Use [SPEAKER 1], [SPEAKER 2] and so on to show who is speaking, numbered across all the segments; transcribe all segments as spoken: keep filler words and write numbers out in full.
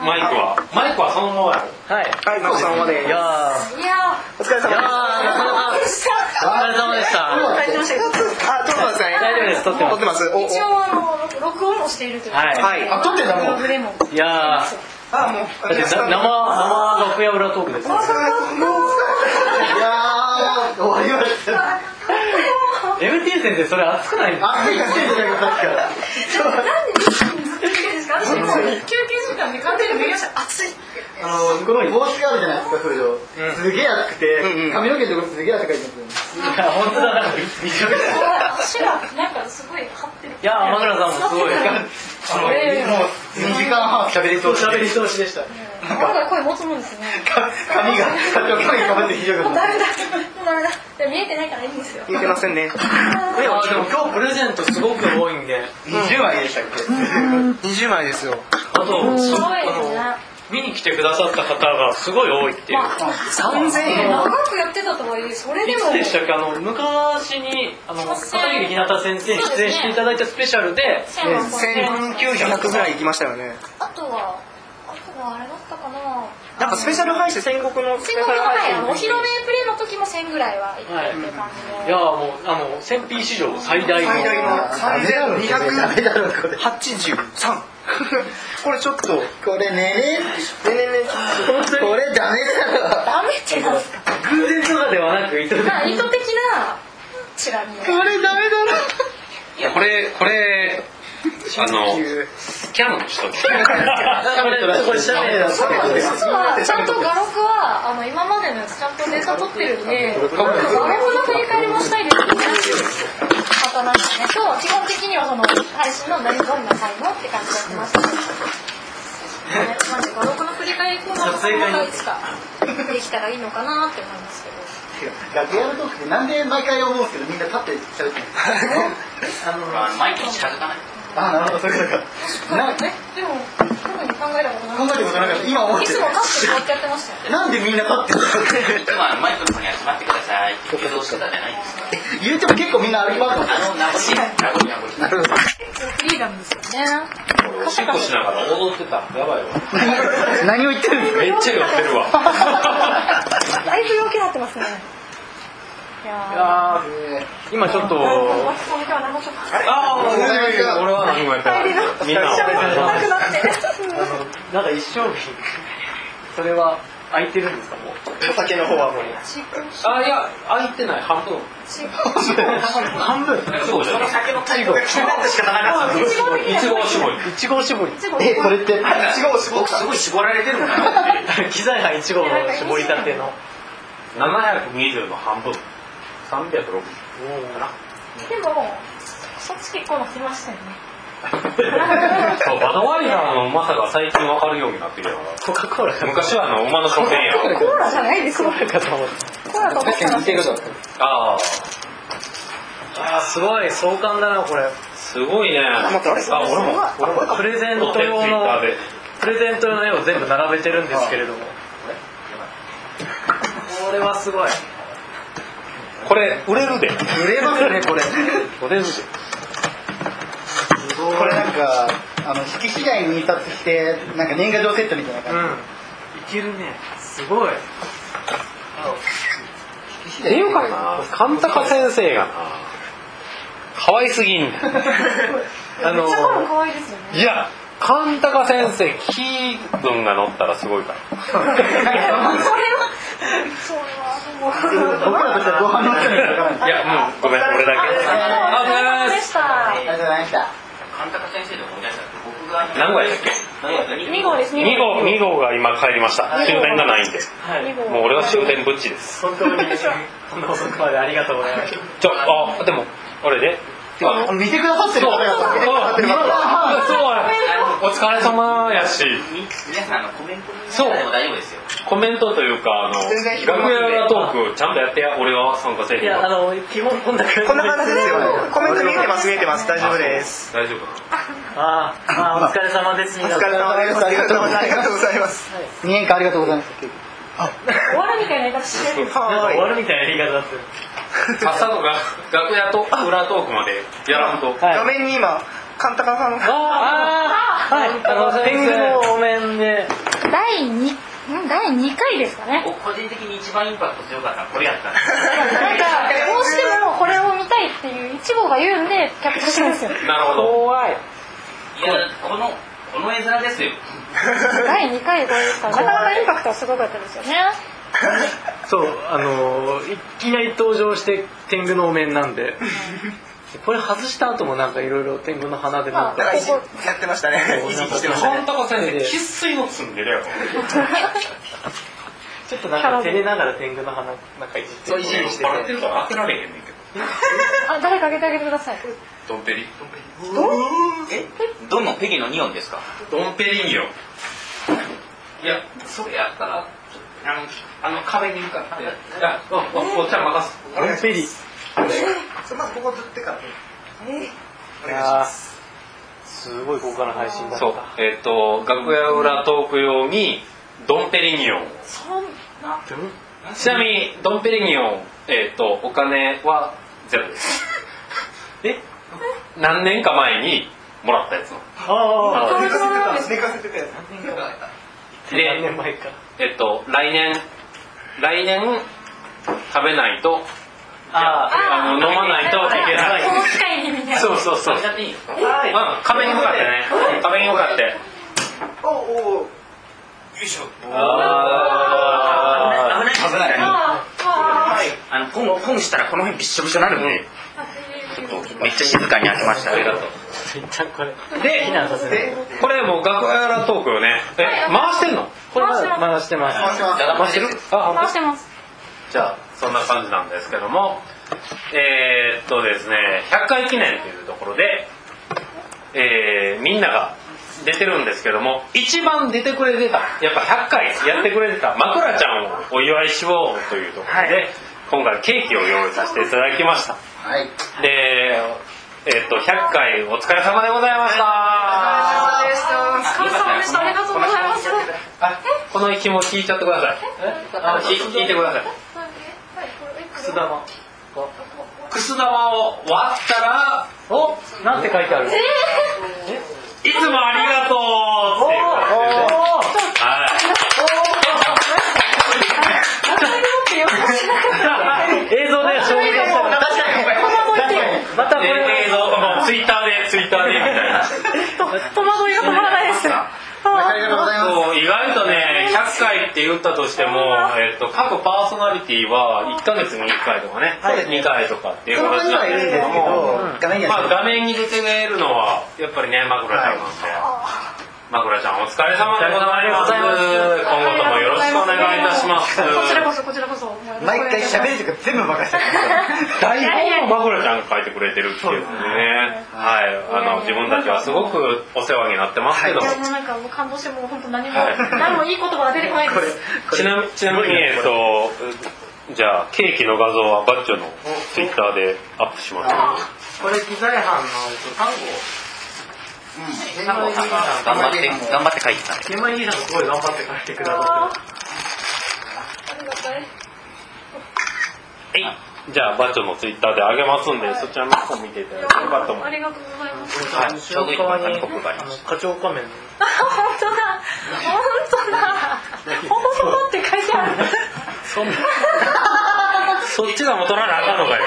[SPEAKER 1] マイクはマイクはそのままやろ。
[SPEAKER 2] はいはい、マイクそのままで。いやー、いやー、お疲れ様でした。お疲れ様でした。大丈夫ですか？あ、撮ってますね。大丈夫です。撮ってます。撮ってます。
[SPEAKER 3] 一応あの録音もしているという。はい。
[SPEAKER 2] あ、撮ってたもん。いやー、あ、もう生生楽屋裏トークです。いやー、終わりました。エムティー 先生、それ熱くないですか？熱いですよ、さっきから。
[SPEAKER 3] 私も休憩時間で完全に目が熱いって。
[SPEAKER 2] あの、この帽子があるじゃないですか、通常。すげえ熱くて、髪の毛のところすげえ汗かいてますよね。いや、本当だ、なんかびしょびしょ。
[SPEAKER 3] 足がなんかすごい張ってる。
[SPEAKER 2] いや、マグラさんもすごい。あの、もうにじかんはん喋り通し。喋り通しでした。
[SPEAKER 3] まだ声持つもんですね。
[SPEAKER 2] 髪が、髪がかぶって非常に。
[SPEAKER 3] もうダメだ、もうダメだ。見えてないからいいんですよ。
[SPEAKER 2] 見えてませんね。でも今日プレゼントすごく多いんで。にじゅうまいでしたっけ？にじゅうまいですよ。あと、見に来てくださった方がすごい多いっていう。さんぜんえん。
[SPEAKER 3] 長くやってたとはいえ、それでも。
[SPEAKER 2] いつでしたっけ？あの昔にあの片桐ひなた先生に出演していただいたスペシャルでせんきゅうひゃくぐらい行きましたよね。
[SPEAKER 3] あとはあとはあれだったかな。
[SPEAKER 2] なんかスペシャル配信、戦国の
[SPEAKER 3] スペシャル配信、お披露目プレイの時もせんぐらいは行ってるって感じで。いや
[SPEAKER 2] もうあの せんピー 史上最大の最大のさんぜんにひゃくはちじゅうさん。これちょっとこれねねねねねこれダメだろ。
[SPEAKER 3] ダメってなんですか？
[SPEAKER 2] 偶然とかではなく意図的な
[SPEAKER 3] 意図的なチラ見。
[SPEAKER 2] これダメだろ。
[SPEAKER 1] いやこれこれあのキャノンしとけ。
[SPEAKER 3] ちゃんと画録はあの今までのやつちゃんとデータ取ってるんで、画録の振り返りもしたいですけど、方なんですね。今日は基本的にはその配信の何どんな才能って感じでやってました。なんで画録の振り返りコーナーがいつかできたらいいのかなって思いますけど。
[SPEAKER 2] 楽屋のトークってなんで毎回思うんですけどみんな立って喋ってるんですか？あの
[SPEAKER 1] マイクに近づかない。
[SPEAKER 2] あ、なるほど、そういうことか。な、
[SPEAKER 3] え、でも特に考えたことなかった。
[SPEAKER 2] 考えたことなかった。今思ってる。
[SPEAKER 3] いつも立ってこうやってやってましたよね。
[SPEAKER 2] なんでみんな立ってるの？
[SPEAKER 1] 今マイクの方に集まってください。誘導してたじゃないですか。
[SPEAKER 2] 言うても結構みんな歩き回ってます。
[SPEAKER 1] あの名残名残名残。
[SPEAKER 3] なるほど。フリーダムですよね。
[SPEAKER 1] おしっこしながら踊ってた。やばいわ。
[SPEAKER 2] 何を言ってるんですか？
[SPEAKER 1] めっちゃ酔ってるわ。
[SPEAKER 3] だいぶ陽気になってますね。いや
[SPEAKER 2] 今ちょっと。
[SPEAKER 3] あ
[SPEAKER 2] あ、俺は何もやってない。みんな。なんか一生日。それは空いてるんですかもう。お酒の方はもう。
[SPEAKER 1] あ、いや空いてない半分。
[SPEAKER 2] 半分。
[SPEAKER 1] そうその酒の最後。仕方なかった。いちご絞り。
[SPEAKER 2] いちご絞り。え、これって。いちごを絞った。
[SPEAKER 1] すごい絞られてるのかなって。
[SPEAKER 2] 機材班いちごの絞りたての。
[SPEAKER 1] ななひゃくにじゅうの半分。さんびゃくろくじゅうかな。
[SPEAKER 3] でもそっち結構乗ってましたよね。
[SPEAKER 1] そうバドワイザーのうまさが最近分かるようになってるよ。
[SPEAKER 2] コカ・コーラ。
[SPEAKER 1] 昔はあの馬の書店や。
[SPEAKER 3] コーラじゃないですよ。コーラかと思った。コーラと思ったら。
[SPEAKER 1] ああ。
[SPEAKER 2] ああすごい壮観だなこれ。
[SPEAKER 1] すごいね。あ
[SPEAKER 2] 俺も俺もプレゼント用のプレゼント用の絵を全部並べてるんですけれども。これはすごい。
[SPEAKER 1] これ売れるで。
[SPEAKER 2] 売れますねこれ。
[SPEAKER 1] 売れるで。
[SPEAKER 2] これなんかあの引き次第に印刷してなんか年賀状セットみたいな感じ。うん。いけるね。すごい。
[SPEAKER 1] っていうかな、神高先生がな可愛すぎん。
[SPEAKER 3] あのめっちゃ可愛いですよね。
[SPEAKER 1] いや。神高先生気分が乗ったらすごいから。
[SPEAKER 3] それは
[SPEAKER 2] 僕らとしてはご飯の人にかからない。
[SPEAKER 1] いやもうごめん俺だけ。
[SPEAKER 3] ありがとうございました。
[SPEAKER 2] ありがとうございました。
[SPEAKER 1] 神高先生で思い出したって僕が何号やったっけ？
[SPEAKER 3] に号です。
[SPEAKER 1] に号に号が今帰りました。終電がないんで。もう俺は終電ぶっちです。
[SPEAKER 2] 本当にこんな遅くまでありがとうございます。
[SPEAKER 1] ちょあでもあれで。
[SPEAKER 2] 見てくださってる方が
[SPEAKER 1] お疲れ様やし
[SPEAKER 4] 皆さんのコメントにも大丈夫ですよ。
[SPEAKER 1] コメントというかあの楽屋トークちゃんとやってや俺は参加せえへん。
[SPEAKER 2] いやあの基本こんな感じ
[SPEAKER 5] こんな感じですよ。コメント見えてます見えてます大丈夫です。
[SPEAKER 1] 大丈夫か
[SPEAKER 2] な。ああお疲れ様です。
[SPEAKER 5] お疲れ様です。ありがとうございます。
[SPEAKER 2] にねんかんありがとうございます。
[SPEAKER 3] 終わるみたいな言い方してる。
[SPEAKER 2] 終わるみたいな言い方だって。
[SPEAKER 1] 朝の楽屋と裏トークまでやらんと。
[SPEAKER 5] 画面に今神高さんが。
[SPEAKER 2] ああはい。あの天狗のお面で。
[SPEAKER 3] だいにかいですかね。
[SPEAKER 4] 個人的に一番インパクト強かったのはこれやったんです。
[SPEAKER 3] なんかどうしてもこれを見たいっていう一号が言うんでキャプチャーしてるんですよ。
[SPEAKER 1] なるほど。怖い。
[SPEAKER 4] いやこのこの絵面ですよ。
[SPEAKER 3] だいにかい超えですからなかなかインパクトはすごかったですよね。
[SPEAKER 2] そうあのいきなり登場して天狗のお面なんで。これ外した後もなんかいろいろ天狗の花でなんか
[SPEAKER 5] やってましたね。意識してましたね。
[SPEAKER 1] 神高先生生粋のツンデレやろ。
[SPEAKER 2] ちょっとなんか照れながら天狗の花なんかいじって
[SPEAKER 5] そういじりしてて
[SPEAKER 1] 笑ってるから当てられへんねんけど。
[SPEAKER 3] あ、誰かあげてあげてください。
[SPEAKER 1] ドンペリ
[SPEAKER 4] えどのペギのニオンですか？
[SPEAKER 1] ドンペリンギオン。いやそれやったらあのあの壁に向かっていやおおおっちゃん任す。
[SPEAKER 2] ドンペリ
[SPEAKER 5] そまずここずってから
[SPEAKER 2] お願いします。すごい豪華な配信だった。
[SPEAKER 1] そうえっ、ー、と楽屋裏トーク用にドンペリンギオン。
[SPEAKER 3] そんな。
[SPEAKER 1] ちなみにドンペリンギオンえっ、ー、とお金はゼロです。え？何年か前にもらったやつの。
[SPEAKER 2] ああ。
[SPEAKER 5] 寝かせてた寝かせてたやつ。
[SPEAKER 1] で
[SPEAKER 2] 何年前か。
[SPEAKER 1] えっと来年来年食べないと。ああの飲まないといけない。
[SPEAKER 3] この機会にみたいな。
[SPEAKER 1] そうそうそう。うん、壁に向かってね。壁に向かって。
[SPEAKER 5] おお。よ
[SPEAKER 4] いしょ。
[SPEAKER 1] あ
[SPEAKER 4] 危ない危ない。あのポンポンしたらこの辺びっしょびしょになるんで。めっちゃ静かに開けました。ありがとう。
[SPEAKER 2] 一旦これ。
[SPEAKER 1] で、これもう楽屋裏トークよね。え、回してんの？
[SPEAKER 2] これまだ回してます。
[SPEAKER 5] 回してます。
[SPEAKER 1] 回してる？あ、
[SPEAKER 3] 回してます。
[SPEAKER 1] じゃあそんな感じなんですけども、えー、っとですねひゃっかい記念というところで、えー、みんなが出てるんですけども一番出てくれてたやっぱひゃっかいやってくれてたまくらちゃんをお祝いしようというところで、はい、今回ケーキを用意させていただきました。
[SPEAKER 5] はい。
[SPEAKER 1] で、えー、っとひゃっかいお疲れ様でございました。
[SPEAKER 3] お疲れ様でした。ありがとうございます。
[SPEAKER 1] あ、この息も聞いちゃってください。あ、聞いてください。
[SPEAKER 2] くす玉。
[SPEAKER 1] くす玉を割ったら、
[SPEAKER 2] お、なんて書いてある？
[SPEAKER 1] いつもありがとうっていう感じですね。はい。
[SPEAKER 2] 映像で紹介したら確かにまたこれ
[SPEAKER 1] 映像もツイッターでツイッターでみたいな。
[SPEAKER 3] 戸惑いが止まらないです。
[SPEAKER 5] ありがとうございます。
[SPEAKER 1] 意外とねひゃっかいって言ったとしても、えっと、各パーソナリティはいっかげつにいっかいとかね、にかいとかっていう形なんですけども、まあ画面に出てるのはやっぱりねまくらちゃんなんで、まくらちゃんお疲れ様でございます。今後ともよろしくお願いいたします。
[SPEAKER 3] こちらこそこちらこそ。
[SPEAKER 5] 毎回喋るとか全部任せて
[SPEAKER 1] 台本をまくらちゃんが書いてくれてるっていうのでね、はい、あの自分たちはすごくお世話になってますけど、
[SPEAKER 3] いやもうなんかもう感動してもう本当何も何もいい言葉が出てこないです。
[SPEAKER 1] ちなみちなみにえっとじゃあケーキの画像はバッチョのツイッターでアップします。
[SPEAKER 2] これ機材班の単語。
[SPEAKER 4] 頑張って頑張って書いてた。
[SPEAKER 2] ケマイリーさんすごい頑張って書いてくださってる。
[SPEAKER 3] ありがたい。
[SPEAKER 1] はい、じゃあバッチョのツイッターで上げますんで、そちらの方見ていただければと思います。
[SPEAKER 3] ありがとうございます。
[SPEAKER 1] はい、
[SPEAKER 2] ちょうどいい感じに課長仮面。
[SPEAKER 3] あ、本当だ。本当だ。本当って書いてある。
[SPEAKER 1] そんなそっちが元ならあかんのかよ。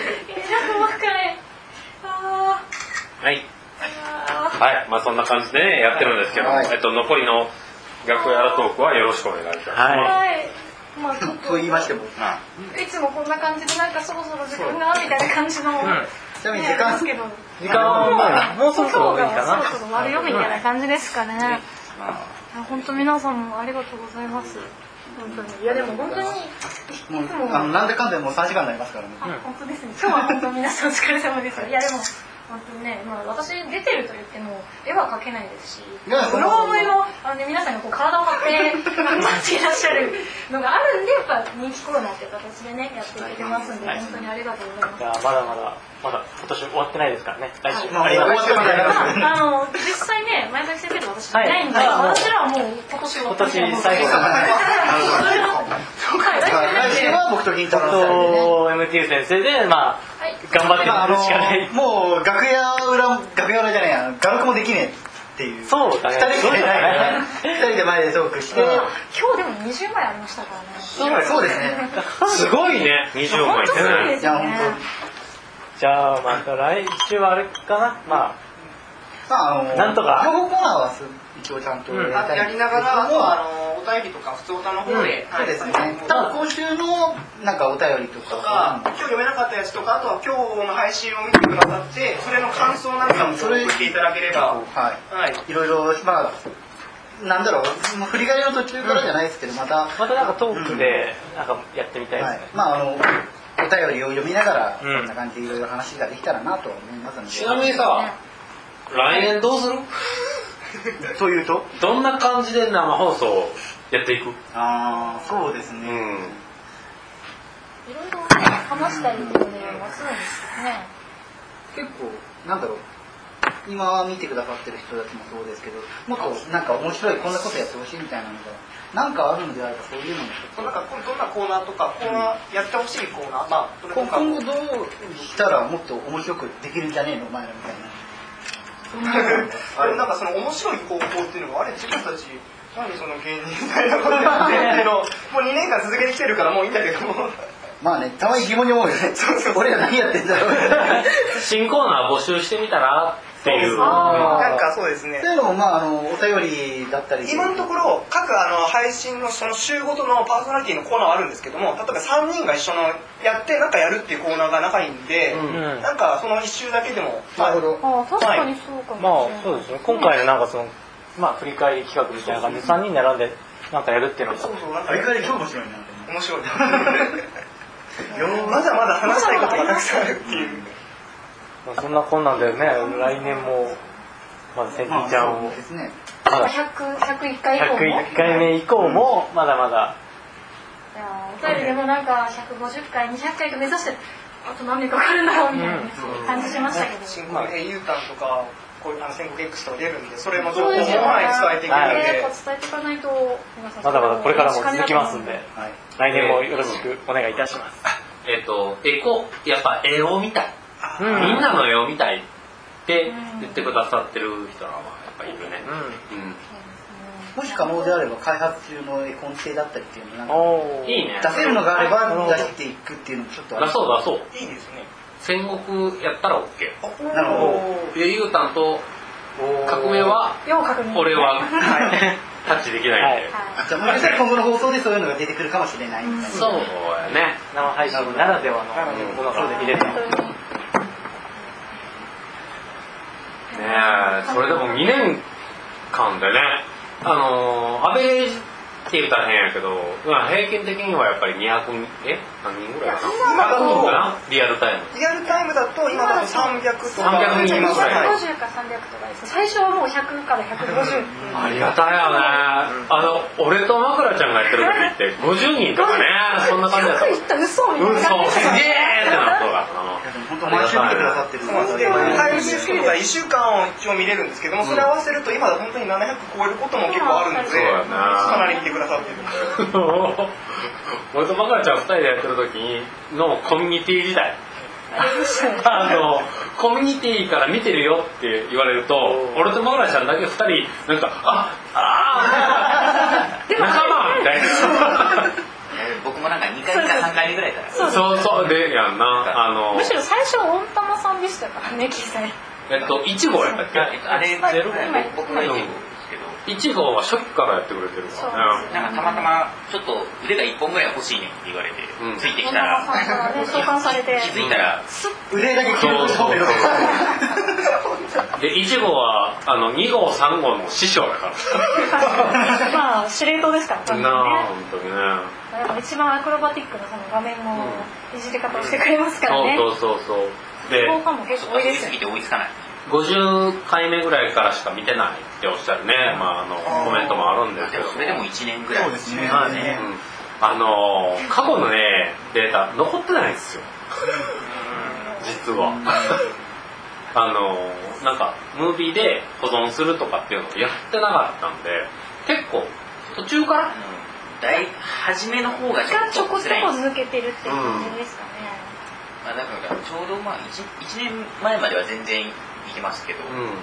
[SPEAKER 1] はい。はい、まあそんな感じでねやってるんですけど、はい、えっと残りの楽屋裏トークはよろしくお願いいたします。
[SPEAKER 3] はい。まあちょっと
[SPEAKER 5] と言いましても、
[SPEAKER 3] いつもこんな感じでなんかそろそろ時間がみたいな感じの。
[SPEAKER 5] ちなみに時間
[SPEAKER 3] ですけど。
[SPEAKER 2] 時間はもうそろそろいいかな。
[SPEAKER 3] そろそろ終わるよみたいな感じですかね。本当皆さんもありがとうございます。本当にいやでも本当に
[SPEAKER 5] もうあのなんでかんでもうさんじかんになりますからね。
[SPEAKER 3] 本当ですね。今日は本当皆さんお疲れ様です。いやでも。本当にね、まあ、私出てると言っても絵は描けないですし、ブログのあの、ね、皆さんがこう体を張って頑張っていらっしゃるのがあるんでやっぱ人気コーナーっていう形でねやっていけてますんで、本当にありがとうございます。
[SPEAKER 2] いやまだまだまだ今年終わってないですからね。来週
[SPEAKER 3] はい、あの実際ね前崎先生と私いないんで、はい、私らはもう今年終わった
[SPEAKER 2] 今年最後かな。
[SPEAKER 5] 来週は僕と銀太郎
[SPEAKER 2] と エムティー 先生でまあ頑張っていくしかない。
[SPEAKER 5] もう楽屋裏楽屋裏じゃないやガロクもできねえっっていう。
[SPEAKER 2] そうだね。
[SPEAKER 5] ふたりでね、ふたりで前でトークして。
[SPEAKER 3] 今日でもにじゅうまいありましたからね。
[SPEAKER 5] そうですね。
[SPEAKER 1] すごいね、にじゅうまいってね。
[SPEAKER 3] いや本
[SPEAKER 2] 当。じゃあまた来週はあれかな。まあ。
[SPEAKER 5] まああの
[SPEAKER 2] なんとか
[SPEAKER 5] 情報コーナーは一応ちゃんと
[SPEAKER 6] やりながら、あとあのお便りとか普通歌の方で、
[SPEAKER 5] そうですね。多分今週のなんかお便りとか、
[SPEAKER 6] 今日読めなかったやつとか、あとは今日の配信を見てくださって、それの感想なんかも送っていただければ、はい、
[SPEAKER 5] いろいろまあなんだろう、振り返りの途中からじゃないですけど、また
[SPEAKER 2] またなんかトークでなんかやってみたいですね。
[SPEAKER 5] まああのお便りを読みながらこんな感じでいろいろ話ができたらなと思いますので。
[SPEAKER 1] ちなみにさ。来年どうする？
[SPEAKER 5] というと
[SPEAKER 1] どんな感じで生放送やっていく？
[SPEAKER 5] ああ、そうですね。うん、
[SPEAKER 3] いろいろ話したいのではするんですよね。
[SPEAKER 5] 結構なんだろう。今見てくださってる人たちもそうですけど、もっとなんか面白いこんなことやってほしいみたいなのがなんかあるのであればそういうのも
[SPEAKER 6] そうなんかどんなコーナーとかコーナーやってほしいコーナー、まあ
[SPEAKER 5] 今後どうしたらもっと面白くできるんじゃねえのお前らみたいな。
[SPEAKER 6] あれなんかその面白い方法っていうのがあれ自分たち何その芸人みたいなことやってっていうのをもうにねんかん続けてきてるからもういいんだけども
[SPEAKER 5] まあねたまに疑問に思うよね俺ら何やってんだろう
[SPEAKER 1] 新コーナー募集してみたらっていう
[SPEAKER 6] なんかそうですね
[SPEAKER 5] そういうのもまああのお便りだったり
[SPEAKER 6] 今のところ各あの配信のその週ごとのパーソナリティのコーナーはあるんですけども例えばさんにんが一緒のやってなんかやるっていうコーナーがないんで、うん、なんかその一週だけでも
[SPEAKER 5] なるほど
[SPEAKER 3] あ確かにそうかもしれない、
[SPEAKER 2] まあそうですね今回のなんかそのまあ振り返り企画みたいな感じでさんにん並んでなんかやるっていうのが
[SPEAKER 6] そうそうなんか
[SPEAKER 5] 振り返り超面白いな
[SPEAKER 6] 面白いまだまだ話したいことがたくさんあるっていう
[SPEAKER 2] そんなこんなんでね来年もまだセンティちゃんを
[SPEAKER 3] まだひゃくいっかい以降も
[SPEAKER 2] ひゃくいっかいめ以降もまだまだ
[SPEAKER 3] いやお便りでもなんかひゃくごじゅっかいにひゃっかいと目指してあと何年かかるんだろうみたいな感じしましたけど
[SPEAKER 6] 新婚 エーユー タンとかこういうあの戦国 X とか出るんでそれも情報を伝えていくので
[SPEAKER 3] 伝えていかないと
[SPEAKER 2] まだまだこれからも続きますんで来年もよろしくお願いいたします
[SPEAKER 1] えっと絵コやっぱ絵を見たいみんなの絵を見たいって言ってくださってる人はやっぱいるね、うんうん、
[SPEAKER 5] もし可能であれば開発中の絵コンテだったりっていうのなんか
[SPEAKER 1] いいね
[SPEAKER 5] 出せるのがあれば出していくっていうのもちょっとある
[SPEAKER 1] 出そう出そう
[SPEAKER 6] いいですね
[SPEAKER 1] 戦国やったら OK
[SPEAKER 5] なるほど
[SPEAKER 1] ゆうたんと革命は俺はタッチできないんで、
[SPEAKER 5] はい、じゃあもしかしたら今後の放送でそういうのが出てくるかもしれない、うん、
[SPEAKER 1] そうやね
[SPEAKER 2] 生配信ならではのものが見れるね
[SPEAKER 1] えそれでもにねんかんでねあのー、アベレージって言ったら変やけど平均的にはやっぱりにひゃくえ何人ぐらいかな今だとリアルタイム
[SPEAKER 6] リアルタイムだと今だとさんびゃくとか
[SPEAKER 1] さんびゃくにん
[SPEAKER 3] ぐらいにひゃくごじゅうかさんびゃくとかです最初はもうひゃくからひゃくごじゅうっていう
[SPEAKER 1] ありがたいよねあの俺とまくらちゃんがやってる時ってごじゅうにんとかねそんな感じだった
[SPEAKER 3] ひゃくいった嘘みたいな
[SPEAKER 1] 嘘すげえってなったのが
[SPEAKER 5] 本当毎週見てくださってる
[SPEAKER 6] そうでタイムシフトがいっしゅうかんを一応見れるんですけどもそれ合わせると今だと本当にななひゃく超えることも結構あるのでかなり見てくださってる
[SPEAKER 1] 俺とまくらちゃんふたりでやってる時のコミュニティ時代あのコミュニティから見てるよって言われると俺とまくらちゃんだけふたりなんかああ仲間みたいな
[SPEAKER 4] 僕もなんかにかいかさんかいめぐらいから
[SPEAKER 1] そうそうでやんなあの
[SPEAKER 3] むしろ最初温玉さんでしたからね実際
[SPEAKER 1] えっといち号やったっけ
[SPEAKER 4] あれゼロ僕がいち号
[SPEAKER 1] いち号は初期からやってくれてるからね
[SPEAKER 4] なんかたまたまちょっと腕がいっぽんぐらい欲しいねって言われて、うん、ついてきたら
[SPEAKER 3] 召喚されて
[SPEAKER 4] 気づいたら
[SPEAKER 5] 腕だけ切ると
[SPEAKER 1] でいち号はあのに号さん号の師匠だから
[SPEAKER 3] まあ司令塔ですからね
[SPEAKER 1] なあ本当にね
[SPEAKER 3] でも一番アクロバティックなその画面のいじり方をしてくれますからね、
[SPEAKER 1] そうそうそうそう
[SPEAKER 3] で後半も結構多いですよ
[SPEAKER 4] すぎて追いつかない
[SPEAKER 1] ごじゅっかいめぐらいからしか見てないっておっしゃるね、まあ、あのコメントもあるんですけど
[SPEAKER 4] それでもいちねんぐらい
[SPEAKER 5] ですね、
[SPEAKER 1] まあねうん、あの過去のねデータ残ってないんですよ実はあのなんかムービーで保存するとかっていうのをやってなかったんで結構途中から、うん、
[SPEAKER 4] 大初めの方が
[SPEAKER 3] ちょっとちょこちょこ抜けてるって感じですかね、
[SPEAKER 4] うんまあ、だからちょうどまあ 1, いちねんまえまでは全然いけますけど、うん、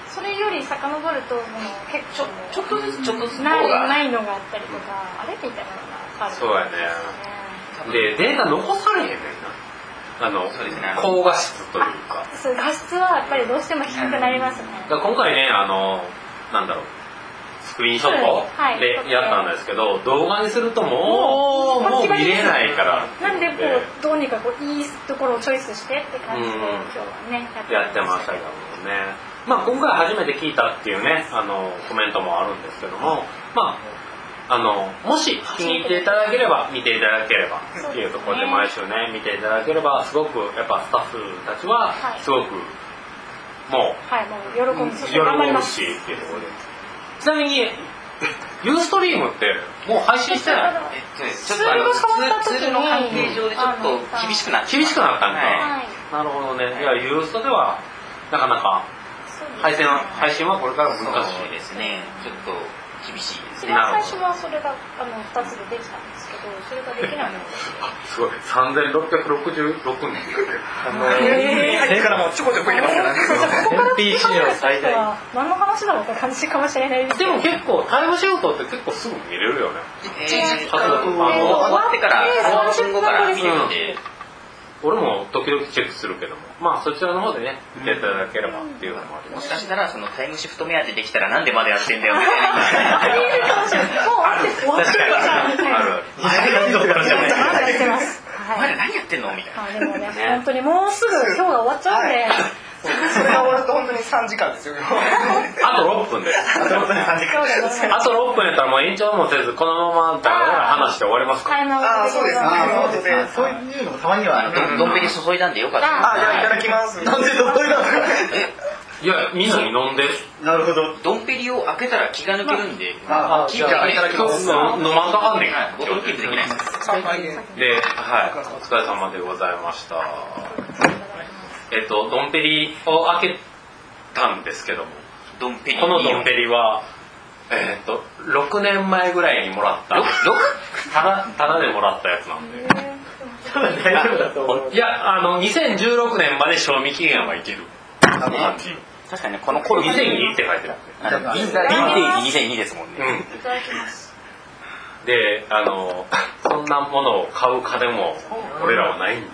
[SPEAKER 3] それより遡るともう結構
[SPEAKER 4] ちょっとずつちょっとずつ
[SPEAKER 3] ないないのがあったりとか、あれみたいなのがある。
[SPEAKER 1] そうやね。でデータ残されへんねんな。あの、
[SPEAKER 4] そうですね、
[SPEAKER 1] 高画質というか。
[SPEAKER 3] そう画質はやっぱりどうしても低くなりますね。
[SPEAKER 1] だから今回ね、あのなんだろう、スクリーンショットでやったんですけど、動画にするともうもう見れないから。
[SPEAKER 3] なんでこうどうにかこういいところをチョイスしてって感じで、今日はね
[SPEAKER 1] やってましたけどもね。まあ今回初めて聞いたっていうね、あのコメントもあるんですけども、まあ。あのもし気に入っていただければ見ていただければっていうところで毎週ね見ていただければすごくやっぱスタッフたちはすごくもう
[SPEAKER 3] はいもう喜ぶし
[SPEAKER 1] 喜ぶしっていうところで、ちなみにユーストリームってもう配信してない？
[SPEAKER 4] ちょっとあのツールの関係上でちょっと厳しくなって
[SPEAKER 1] 厳しくなったんか、
[SPEAKER 3] はい、
[SPEAKER 1] なるほどね。いやユーストではなかなか配信は配信はこれから難しい
[SPEAKER 4] ですね。ちょっと厳しいですね。
[SPEAKER 3] 最初はそれがあのふたつでできたんですけど、それができないので。
[SPEAKER 1] すごいさんぜんろっぴゃくろくじゅうろくにん
[SPEAKER 6] あの入ってからもうちょこちょこ入れますからね。
[SPEAKER 3] エムピーシー の最大何の話だろうって感じかもしれないですけど。
[SPEAKER 1] でも結構タイムシフトって結構すぐ見れるよね。
[SPEAKER 4] えー、終わってからさんじゅっぷんごから見れるんで。
[SPEAKER 1] 俺も時々チェックするけども、まあそちらの方でね見ていただければっていうのもあります。
[SPEAKER 4] もしかしたらそのタイムシフト目当てできたらなんでまだやってんだよみたいな。
[SPEAKER 3] ありえるかもしれない。もうあって終わってるじゃんみたいな。
[SPEAKER 1] あるある。
[SPEAKER 3] まだやってます。
[SPEAKER 4] お前ら何やってんのみたいな。
[SPEAKER 3] あでもね本当にもうすぐ今日が終わっちゃうんで。
[SPEAKER 6] それが終わると本当にさんじかんですよ。
[SPEAKER 1] あとろっぷんです。あとろっぷんやったらもう延長もせずこのままだら話して終わりますか。
[SPEAKER 6] ああそうですね。
[SPEAKER 5] そういうのもたまには
[SPEAKER 4] どん兵衛に注いだんでよかった。
[SPEAKER 6] あじゃあいただきます。
[SPEAKER 5] なんでどこいだんですか。
[SPEAKER 1] いやみんなに飲んで。
[SPEAKER 5] なるほど。
[SPEAKER 4] ドンペリを開けたら気が抜けるんで。
[SPEAKER 5] あ
[SPEAKER 1] じゃあいただきます。飲まんとあかんねん。
[SPEAKER 4] ボトルキープできない。
[SPEAKER 6] 乾杯で。
[SPEAKER 1] ではいお疲れ様でございました。えっとドンペリを開けたんですけども、
[SPEAKER 4] ドンペリ
[SPEAKER 1] このドンペリはえっとろくねんまえぐらいにもらったただただでもらったやつなんで。
[SPEAKER 5] 大丈夫だと思う。
[SPEAKER 1] いやあのにせんじゅうろくねんまで賞味期限はいける感じ。
[SPEAKER 4] 確かにねこの頃
[SPEAKER 1] にせんにって書いてる。
[SPEAKER 4] ヴィンテージにせんにですもんね。
[SPEAKER 1] うん。いただきます。であのそんなものを買う金も俺らはないんで。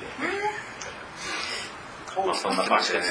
[SPEAKER 1] まあそんな感じです。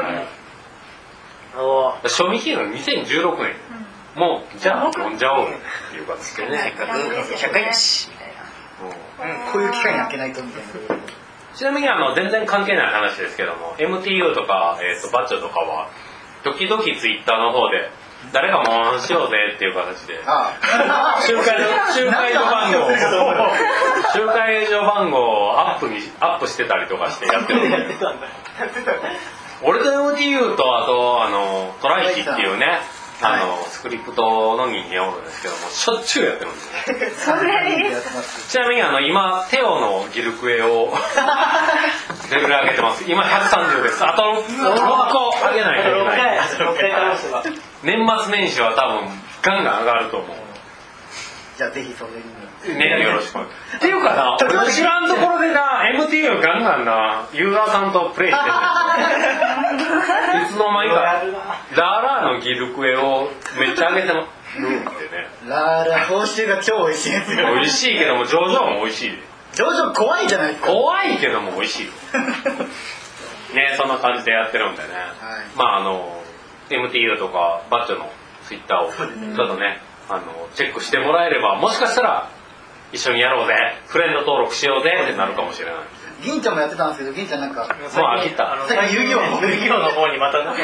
[SPEAKER 1] 賞味期限がにせんじゅうろくねん、うん、もうじゃあ飲んじゃおうっていう形でね。
[SPEAKER 4] ひゃっかいだしみたい
[SPEAKER 5] な、うん、こういう機会に開けないとみたいな。
[SPEAKER 1] ちなみにあの全然関係ない話ですけども エムティーユー とか、えー、とバッチョとかは時々ツイッターの方で誰かもんしようぜっていう形で集会所番号集会所番号をアップにアップしてたりとかしてやってるんで俺と エムティーユー とあとあのトライキっていうねあのスクリプトの人間おるんですけどもしょっちゅうやってるんですね。
[SPEAKER 3] それ
[SPEAKER 1] ちなみにあの今テオのギルクエをレベル上げてます。今ひゃくさんじゅうです。あとろっこ上げないといけない。年末年始は多分ガンガン上がると思う。
[SPEAKER 5] じゃあぜひそれに
[SPEAKER 1] ねよろしく。っていうかな俺知らんところでな エムティーユー ガンガンなユーザーさんとプレイしてるいつの間にかラーラーのギルクエをめっちゃ上げてるんでね。
[SPEAKER 5] ラーラー報酬が超美味しいですよ。
[SPEAKER 1] 美味しいけどもジョジョも美味しい。
[SPEAKER 5] ジョジョ怖いじゃないですか。
[SPEAKER 1] 怖いけども美味しいねそんな感じでやってるんでね、はい、まああの エムティーユー とかバッチョのツイッターをちょっとねあのチェックしてもらえればもしかしたら一緒にやろうぜフレンド登録しようぜってなるかもしれない。
[SPEAKER 5] 銀ちゃんもやってたんですけど銀ちゃんなんか
[SPEAKER 1] もう飽きた。
[SPEAKER 5] 最近遊戯王
[SPEAKER 2] 遊戯王の方にまたね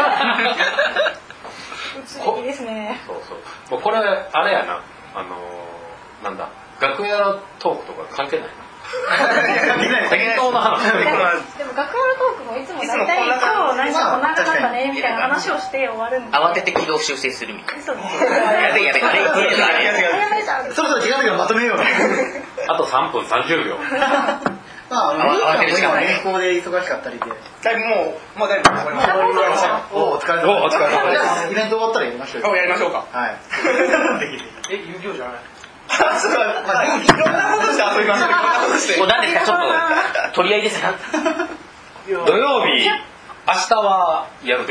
[SPEAKER 3] 移りですね。
[SPEAKER 1] そうそうこれあれやなあのなんだ楽屋のトークとか関係ないな適当な話
[SPEAKER 3] でも楽屋のトークもいつも大体今日何かこんなかったねみたいな話をして終わるんで
[SPEAKER 4] 慌てて軌道修正するみたいな。
[SPEAKER 3] そうです。
[SPEAKER 4] やべやべあれ
[SPEAKER 5] そろそろ気が付けばまとめよう
[SPEAKER 1] あとさんぷんさんじゅうびょう
[SPEAKER 5] まあ、あの、今年功で忙しかったりで。
[SPEAKER 6] だいぶもう、もうだいぶ終わりました。
[SPEAKER 5] お疲れ様です。お疲れ様です。イベント終わったらやりましょうよ。
[SPEAKER 6] おやりましょうか。
[SPEAKER 5] はい。
[SPEAKER 2] え、遊戯王じゃない？
[SPEAKER 6] あ、そうだ。まあ、いろんなことして遊びましょう。いろんなことして。
[SPEAKER 4] もう何ですかちょっと取り合いですか。
[SPEAKER 1] 土曜日、明日はやるで。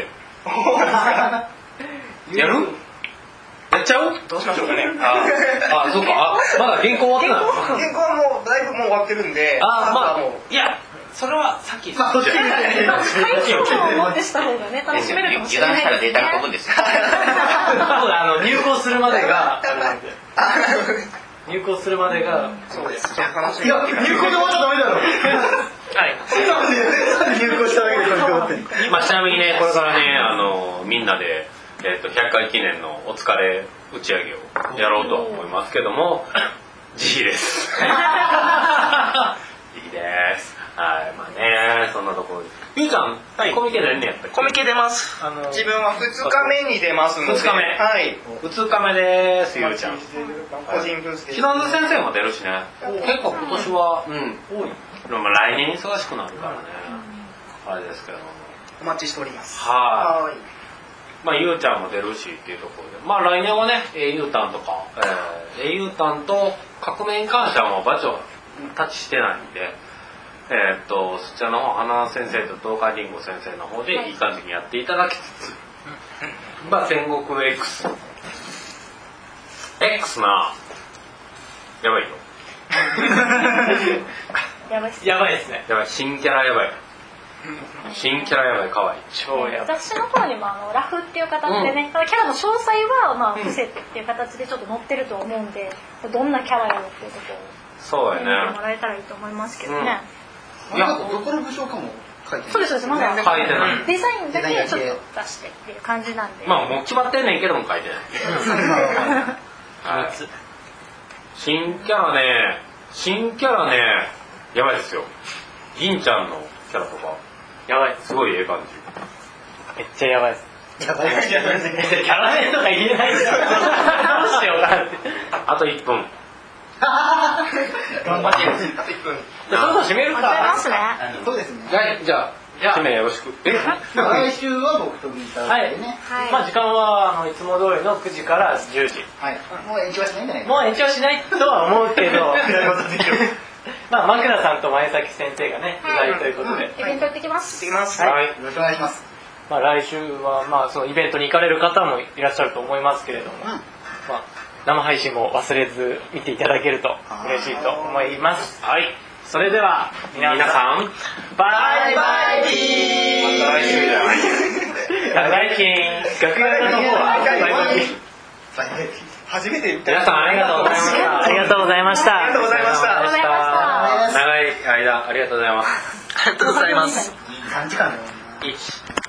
[SPEAKER 1] やる？やっちゃう？
[SPEAKER 6] どうしましょうかね。
[SPEAKER 1] ああ、そうか。あ、まだ原稿終わってないの？
[SPEAKER 6] 原稿はもうだいぶもう終わってるんで。
[SPEAKER 1] あ、まあ
[SPEAKER 6] もう
[SPEAKER 2] いやそれはさっき
[SPEAKER 5] まあそっちに
[SPEAKER 3] 回答を持ってした方がね楽しめるかもしれない
[SPEAKER 4] 油断したらデータが飛ぶん
[SPEAKER 3] です
[SPEAKER 4] ですよ。
[SPEAKER 2] あの入稿するまでが入稿するまでが
[SPEAKER 6] そうです。じゃあ楽しみ。
[SPEAKER 5] いや入稿で終わっちゃダメだろ。
[SPEAKER 2] はい
[SPEAKER 5] 入稿しただけでこれ終わってんの。
[SPEAKER 1] まあ、ちなみにね、これからね、あのみんなで、えー、とひゃっかい記念のお疲れ打ち上げをやろうと思いますけども、自費です。自費です。はい、まあね、そんなところで。ゆうちゃん、はい、コミケ出んねやったっけ？
[SPEAKER 6] コミケ出ます。
[SPEAKER 2] あの
[SPEAKER 6] 自分はふつかめに出ますので。
[SPEAKER 1] ふつかめ。
[SPEAKER 6] はい。
[SPEAKER 1] ふつかめです、ゆうちゃん。
[SPEAKER 6] 個人ブースで。
[SPEAKER 1] ひなず先生も出るしね。結構今年は、うん、多い。でも来年忙しくなるからね。あれですけども。
[SPEAKER 6] お待ちしております。
[SPEAKER 1] はい。
[SPEAKER 6] はい。
[SPEAKER 1] まあ、ゆうちゃんも出るしっていうところで、まあ来年はね、英雄譚とか、えー、英雄譚と革命に関してはもう場所タッチしてないんで、えー、っとそちらの方花先生と東海りんご先生の方でいい感じにやっていただきつつ、まあ戦国 X X なやばいよ
[SPEAKER 3] やばいっす
[SPEAKER 2] やばいですね。
[SPEAKER 1] やばい、新キャラやばい、新キャラやばい、かわいい。
[SPEAKER 2] 超やばい。
[SPEAKER 3] 雑誌の方にもあのラフっていう形でね、ただキャラの詳細はまあ伏せてっていう形でちょっと載ってると思うんで、どんなキャラやろっていうところ
[SPEAKER 1] そうや
[SPEAKER 3] 見ても
[SPEAKER 1] ね。
[SPEAKER 3] らえたらいいと思いますけどね。
[SPEAKER 5] いやどこの武将かも書いてない。
[SPEAKER 3] そうですそうです。まだ
[SPEAKER 1] 書いてない。
[SPEAKER 3] デザインだけちょっと出してっていう感じなんで。
[SPEAKER 1] まあもう決まってんねんけども書いてない。はい、新キャラね、新キャラね、やばいですよ。銀ちゃんのキャラとか、
[SPEAKER 2] やばい。
[SPEAKER 1] すごいええ感じ。
[SPEAKER 2] めっちゃやばいです。
[SPEAKER 5] やばいですね。
[SPEAKER 2] キャラメルとか言えないんだよ。どうしようかなって。
[SPEAKER 1] あといっぷん。
[SPEAKER 5] 頑張ってる。
[SPEAKER 6] あといっぷん。
[SPEAKER 2] じゃあそろそろ締める
[SPEAKER 3] わかり
[SPEAKER 2] か。
[SPEAKER 3] ますね。
[SPEAKER 5] そうですね。
[SPEAKER 1] はい、じゃあ、締めよろしく。え
[SPEAKER 5] 来週は僕とギターでね。
[SPEAKER 3] はい。
[SPEAKER 2] まあ時間はあのいつも通りのくじからじゅうじ。
[SPEAKER 5] はい。もう延長はしないんじゃない
[SPEAKER 2] もう延長しないとは思うけど。まあ枕さんと前崎先生がねいないということで。
[SPEAKER 3] イベント行ってきます。
[SPEAKER 6] 行ってきます。
[SPEAKER 2] はい。
[SPEAKER 5] よろしくお願いします。
[SPEAKER 2] まあ来週はまあそのイベントに行かれる方もいらっしゃると思いますけれども、まあ生配信も忘れず見ていただけると嬉しいと思います。
[SPEAKER 1] はい。
[SPEAKER 2] それでは皆
[SPEAKER 1] 皆
[SPEAKER 2] さん
[SPEAKER 1] さん、
[SPEAKER 2] バイバイビー。
[SPEAKER 1] 来週じゃない。
[SPEAKER 2] 来週楽屋の方はバイバイビー。
[SPEAKER 6] 初めて見た。
[SPEAKER 1] 皆さんありがとうございました。
[SPEAKER 2] ありがとうございました。
[SPEAKER 6] ありがとうございました
[SPEAKER 3] ありがとうございました。
[SPEAKER 1] 長い間ありがとうございます。
[SPEAKER 6] ありがとうございます。
[SPEAKER 5] さんじかんだよ。
[SPEAKER 2] いち